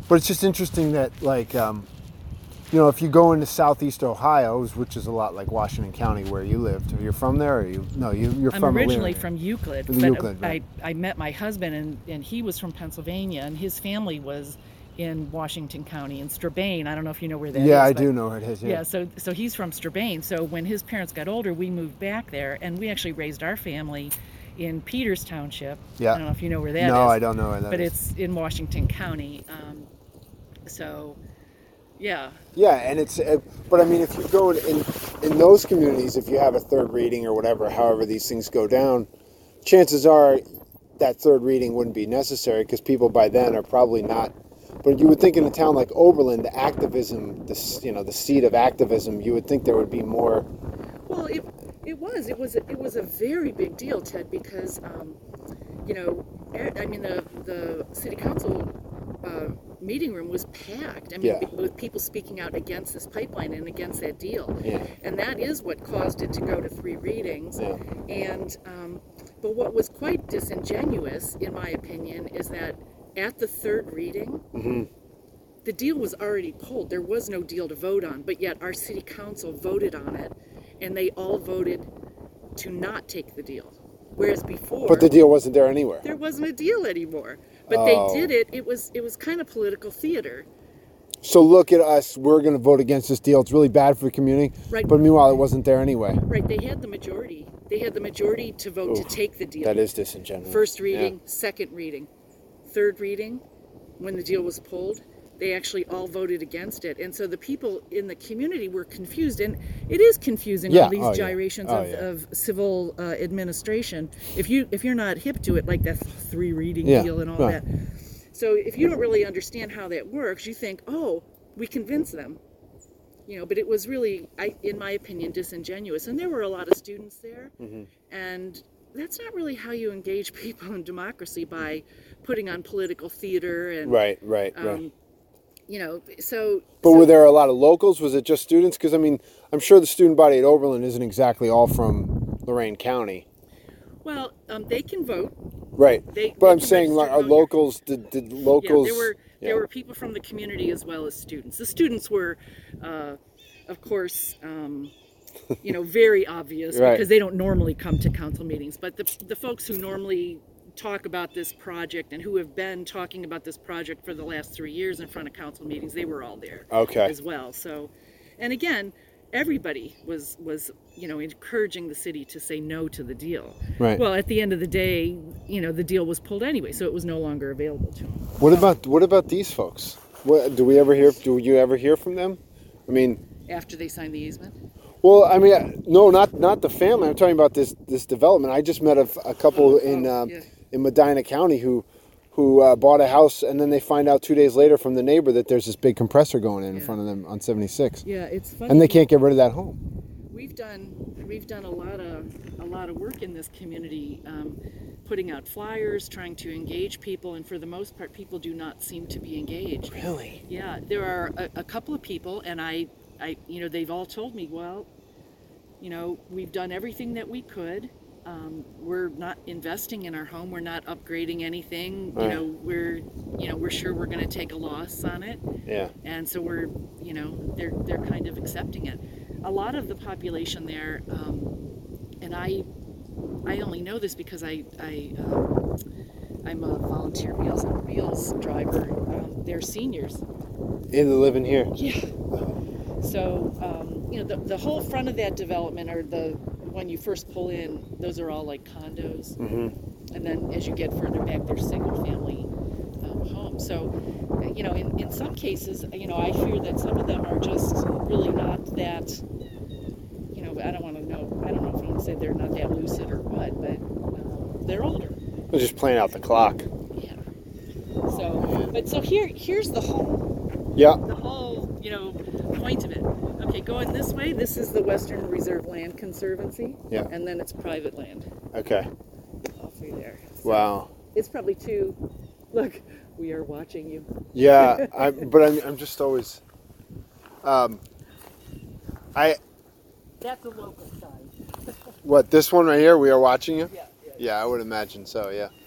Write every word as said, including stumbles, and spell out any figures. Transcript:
But it's just interesting that, like, um, you know, if you go into southeast Ohio, which is a lot like Washington County where you lived, you're from there, or you? No, you, you're I'm from originally Elyria. from Euclid, From but Euclid, right. I, I met my husband, and, and he was from Pennsylvania, and his family was in Washington County, in Strabane. I don't know if you know where that Yeah, is. I but- do know where it is. Yeah. Yeah, so so he's from Strabane. So when his parents got older, we moved back there, and we actually raised our family in Peters Township. Yeah. I don't know if you know where that is. No, I don't know where that but is. it's in Washington County. Um, so, yeah. Yeah, and it's, uh, but I mean, if you go in, in in those communities, if you have a third reading or whatever, however these things go down, chances are that third reading wouldn't be necessary because people by then are probably not. But you would think in a town like Oberlin, the activism, the you know, the seat of activism, you would think there would be more. Well, it it was it was it was a very big deal, Ted, because um, you know, I mean the the city council uh, meeting room was packed. I mean, Yeah. with people speaking out against this pipeline and against that deal, Yeah. and that is what caused it to go to three readings. Yeah. And um, but what was quite disingenuous, in my opinion, is that at the third reading, Mm-hmm. the deal was already pulled. There was no deal to vote on, but yet our city council voted on it, and they all voted to not take the deal. Whereas before, But the deal wasn't there anywhere. there wasn't a deal anymore. But Oh. they did it. It was it was kind of political theater. So look at us. We're going to vote against this deal. It's really bad for the community. Right. But meanwhile, it wasn't there anyway. Right? They had the majority. They had the majority to vote to Oof, take the deal. That is disingenuous. First reading, Yeah. second reading, third reading, when the deal was pulled, they actually all voted against it. And so the people in the community were confused. And it is confusing, Yeah. all these Oh, yeah. gyrations Oh, of, yeah. of civil uh, administration. If, you, if you're not hip to it, like that three reading Yeah, deal and all right. that. So if you don't really understand how that works, you think, oh, we convinced them. You know, but it was really, I, in my opinion, disingenuous. And there were a lot of students there. Mm-hmm. And that's not really how you engage people in democracy, by putting on political theater and Right, right, right. um, you know, so. But so, were there a lot of locals? Was it just students? Because, I mean, I'm sure the student body at Oberlin isn't exactly all from Lorain County. Well, um, they can vote. Right. They, But they I'm can saying, like, register are to vote here. locals, did, did locals... Yeah, there were yeah. there were people from the community as well as students. The students were, uh, of course, um, you know, very obvious Right. because they don't normally come to council meetings. But the the folks who normally talk about this project and who have been talking about this project for the last three years in front of council meetings, they were all there Okay. as well. So, and again, everybody was was you know encouraging the city to say no to the deal. Right. Well, at the end of the day, you know, the deal was pulled anyway, so it was no longer available to them. What about what about these folks? What, do we ever hear, do you ever hear from them? I mean... After they signed the easement? Well, I mean, no, not not the family. I'm talking about this this development. I just met a, a couple Oh, in oh, um, yeah. in Medina County who who uh, bought a house, and then they find out two days later from the neighbor that there's this big compressor going in in Yeah. front of them on seventy-six, Yeah, it's funny. and they can't get rid of that home. We've done we've done a lot of a lot of work in this community, um, putting out flyers, trying to engage people, and for the most part, people do not seem to be engaged. Really? Yeah, there are a, a couple of people, and I, I, you know, they've all told me, well, you know, we've done everything that we could. Um, we're not investing in our home. We're not upgrading anything. You Right. know, we're, you know, we're sure we're going to take a loss on it. Yeah. And so we're, you know, they're they're kind of accepting it. A lot of the population there, um, and I, I only know this because I, I, um, I'm a volunteer Meals on Wheels driver. Um, they're seniors. In the living here. Yeah. So, um, you know, the, the whole front of that development, or the, when you first pull in, those are all like condos. Mm-hmm. And then as you get further back, they're single family um, homes. So, you know, in, in some cases, you know, I fear that some of them are just really not that, you know, I don't want to know, I don't know if I want to say they're not that lucid or what, but um, they're older. They're just playing out the clock. Yeah. So, but so here, here's the whole, Yeah. the whole, you know, point of it. Okay, going this way, this is the Western Reserve Land Conservancy. Yeah. And then it's private land Okay. all through there. So Wow. it's probably too, look, we are watching you. Yeah. I, but I'm I'm just always. Um. I That's a local sign. what this one right here? We are watching you. Yeah, yeah. Yeah, I would imagine so. Yeah.